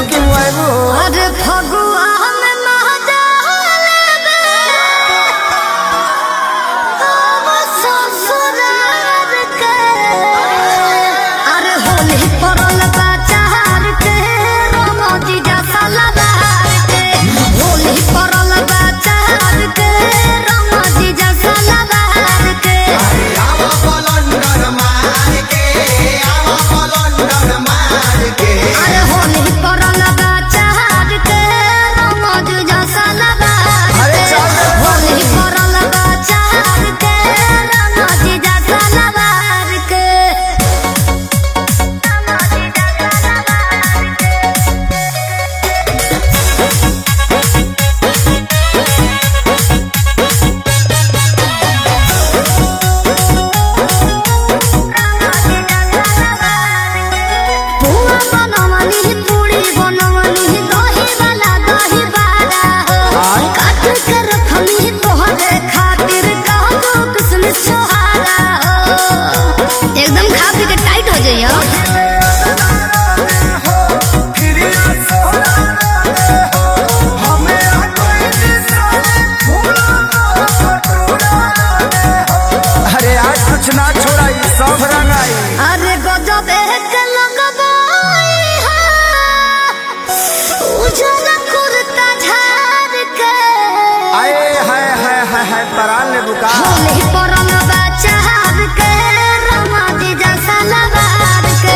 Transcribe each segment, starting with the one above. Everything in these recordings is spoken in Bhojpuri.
की मुआइबो अरे फगुआ में महाजाल ससुराल के अरे होली पड़ल बा चार के रमजी जैसा लबार के होली पड़ल बा चार के रमजी जैसा लबार के आवा पलंडर मार के आवा पलंडर मार के अरे होली पड़ल बा चार के रमजी जैसा लबार अरे के चल रे। होली पड़ल बा चार के रमजी जैसा लबार के पुआ बनवनी पूरी बनवनी दही वाला दही बाड़ा हो काट के रखनी तोहरे खातिर कहतो किसमिस छोहारा हो एकदम खा पी के टाइट हो जाइयो अरे आज कुछ ना छोड़ा ये सब रंगाई अरे गजब एक लगबाई है उजला कुर्ता झाड़ के आए हाय हाय हाय हाय परान ले बुका होली पड़ल बा चार के रमजी जैसा लबार के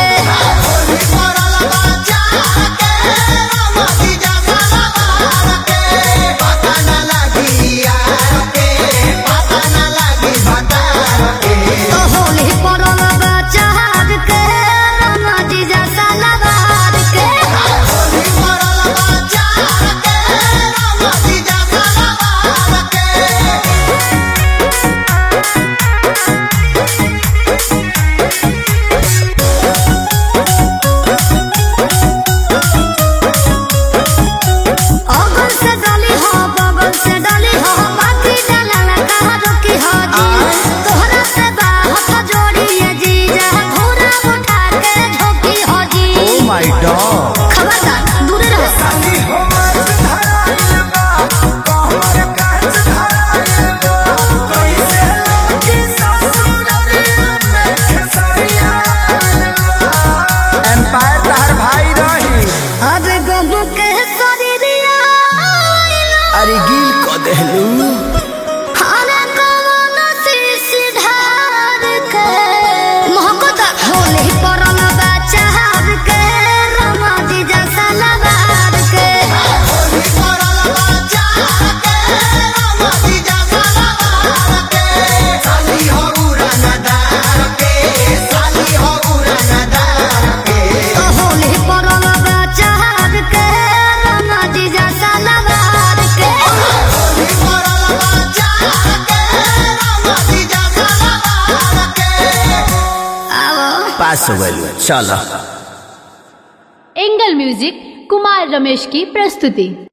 तो होली पड़ल बा चार के रमजी जैसा लबार के अगल से डाली हो बगल से डाली हो बाकी डाला कहा रोकी हो जी तोहरा से बाहत जोड़ी ये जी जा घोड़ा उठा के झोंकी हो जी ओ माय गॉड खबरदार दूर रहो एम्पायर तहर भाई रही अरे गम के शरीरिया अरे गिल को देहलू अरे कौन शीशी ढार के मोहब्बत होली पड़ल बा चार के रमजी जैसा लबार के तो होली पड़ल बा चार के रमजी जैसा लबार के आओ पास हो गई चलो एंगल म्यूजिक कुमार रमेश की प्रस्तुति।